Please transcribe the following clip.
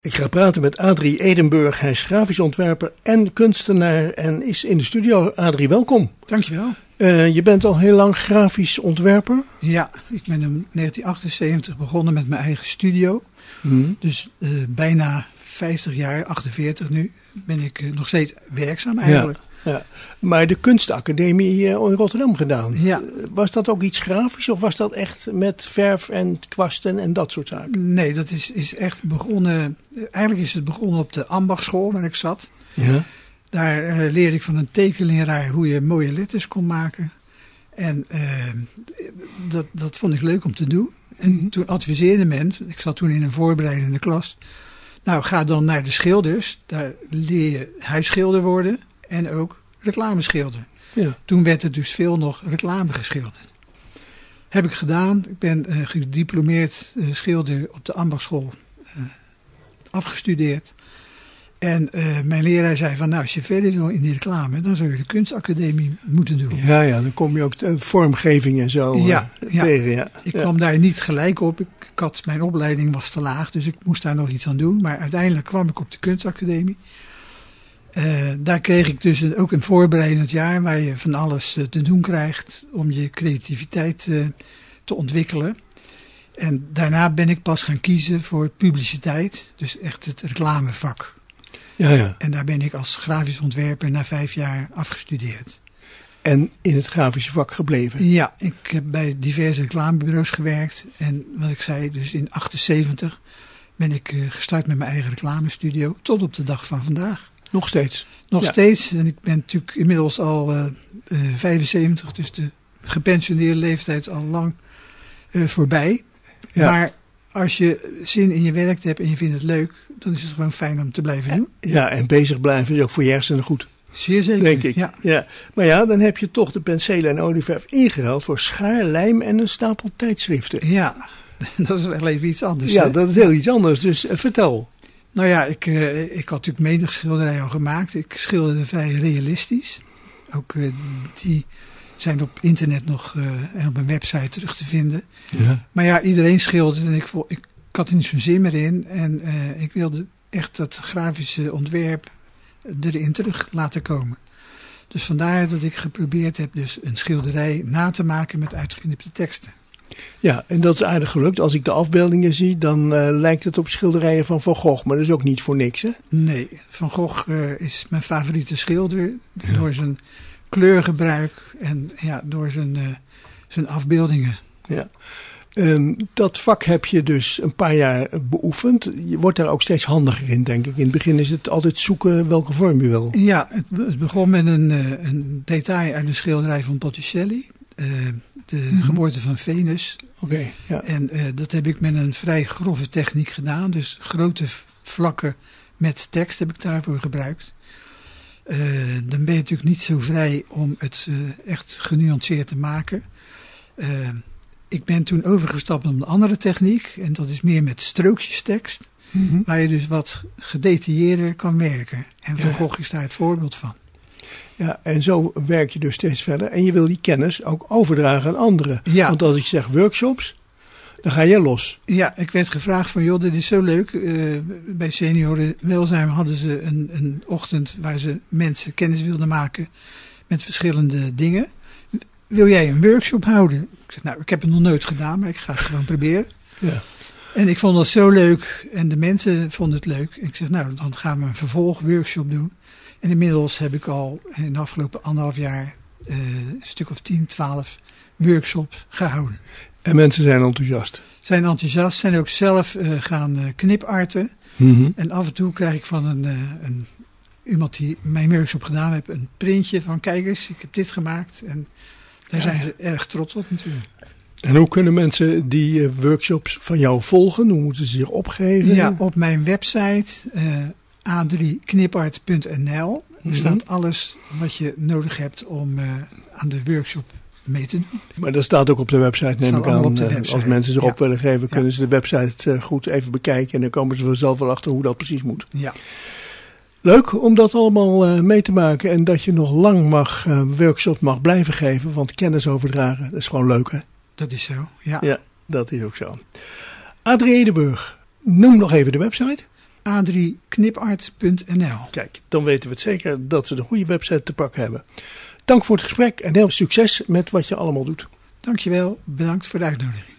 Ik ga praten met Adrie Edenburg. Hij is grafisch ontwerper en kunstenaar en is in de studio. Adrie, welkom. Dankjewel. Je bent al heel lang grafisch ontwerper? Ja, ik ben in 1978 begonnen met mijn eigen studio. Dus bijna 50 jaar, 48 nu, ben ik nog steeds werkzaam eigenlijk. Ja. Maar de kunstacademie in Rotterdam gedaan. Ja. Was dat ook iets grafisch of was dat echt met verf en kwasten en dat soort zaken? Nee, dat is echt begonnen. Eigenlijk is het begonnen op de ambachtschool waar ik zat. Ja. Daar leerde ik van een tekenleraar hoe je mooie letters kon maken. En dat vond ik leuk om te doen. En toen adviseerde men, ik zat toen in een voorbereidende klas. Nou, ga dan naar de schilders. Daar leer je huisschilder worden en ook reclameschilder. Ja. Toen werd er dus veel nog reclame geschilderd. Heb ik gedaan. Ik ben gediplomeerd schilder op de ambachtschool afgestudeerd. En mijn leraar zei van, nou, als je verder wil in die reclame, dan zou je de kunstacademie moeten doen. Ja, dan kom je ook vormgeving en zo tegen. Ja. Ik kwam daar niet gelijk op. Mijn opleiding was te laag, dus ik moest daar nog iets aan doen. Maar uiteindelijk kwam ik op de kunstacademie. Daar kreeg ik dus ook een voorbereidend jaar waar je van alles te doen krijgt om je creativiteit te ontwikkelen. En daarna ben ik pas gaan kiezen voor publiciteit, dus echt het reclamevak. Ja. En daar ben ik als grafisch ontwerper na 5 jaar afgestudeerd. En in het grafische vak gebleven? Ja, ik heb bij diverse reclamebureaus gewerkt. En wat ik zei, dus in 1978 ben ik gestart met mijn eigen reclamestudio tot op de dag van vandaag. Nog steeds? Nog steeds. En ik ben natuurlijk inmiddels al 75, dus de gepensioneerde leeftijd is al lang voorbij. Ja. Maar als je zin in je werk hebt en je vindt het leuk, dan is het gewoon fijn om te blijven doen. Ja, en bezig blijven is ook voor je hersenen goed. Zeer zeker, denk ik. Ja. Maar ja, dan heb je toch de penselen en olieverf ingeruild voor schaar, lijm en een stapel tijdschriften. Ja, dat is wel even iets anders. Ja, dat is heel iets anders, dus vertel. Nou ja, ik had natuurlijk menig schilderijen al gemaakt. Ik schilderde vrij realistisch. Ook die zijn op internet nog en op een website terug te vinden. Ja. Maar ja, iedereen schildert en ik had er niet zo'n zin meer in. En ik wilde echt dat grafische ontwerp erin terug laten komen. Dus vandaar dat ik geprobeerd heb dus een schilderij na te maken met uitgeknipte teksten. Ja, en dat is aardig gelukt. Als ik de afbeeldingen zie, dan lijkt het op schilderijen van Van Gogh. Maar dat is ook niet voor niks, hè? Nee, Van Gogh is mijn favoriete schilder. Ja. Door zijn kleurgebruik en door zijn afbeeldingen. Ja. Dat vak heb je dus een paar jaar beoefend. Je wordt daar ook steeds handiger in, denk ik. In het begin is het altijd zoeken welke vorm je wil. Ja, het begon met een detail uit een schilderij van Botticelli. De geboorte van Venus. Okay, ja. En dat heb ik met een vrij grove techniek gedaan. Dus grote vlakken met tekst heb ik daarvoor gebruikt. Dan ben je natuurlijk niet zo vrij om het echt genuanceerd te maken. Ik ben toen overgestapt op een andere techniek. En dat is meer met strookjestekst. Waar je dus wat gedetailleerder kan werken. En Van Gogh is daar het voorbeeld van. Ja, en zo werk je dus steeds verder. En je wil die kennis ook overdragen aan anderen. Ja. Want als ik zeg workshops, dan ga je los. Ja, ik werd gevraagd van, joh, dit is zo leuk. Bij seniorenwelzijn hadden ze een ochtend waar ze mensen kennis wilden maken met verschillende dingen. Wil jij een workshop houden? Ik zeg, nou, ik heb het nog nooit gedaan, maar ik ga het gewoon proberen. Ja. En ik vond dat zo leuk en de mensen vonden het leuk. Ik zeg, nou, dan gaan we een vervolgworkshop doen. En inmiddels heb ik al in de afgelopen 1,5 jaar een stuk of 10, 12 workshops gehouden. En mensen zijn enthousiast? Zijn enthousiast, zijn ook zelf gaan kniparten. En af en toe krijg ik van iemand die mijn workshop gedaan heeft een printje van, kijk eens, ik heb dit gemaakt. En daar zijn ze erg trots op natuurlijk. En hoe kunnen mensen die workshops van jou volgen? Hoe moeten ze zich opgeven? Ja, op mijn website a3knipart.nl staat alles wat je nodig hebt om aan de workshop mee te doen. Maar dat staat ook op de website, neem ik aan. Als mensen zich op willen geven, kunnen ze de website goed even bekijken. En dan komen ze vanzelf wel achter hoe dat precies moet. Ja. Leuk om dat allemaal mee te maken. En dat je nog lang workshops mag blijven geven. Want kennis overdragen, dat is gewoon leuk, hè? Dat is zo, ja. Ja, dat is ook zo. Adrie Edenburg, noem nog even de website. a3knipart.nl. Kijk, dan weten we het zeker dat ze de goede website te pakken hebben. Dank voor het gesprek en heel veel succes met wat je allemaal doet. Dankjewel, bedankt voor de uitnodiging.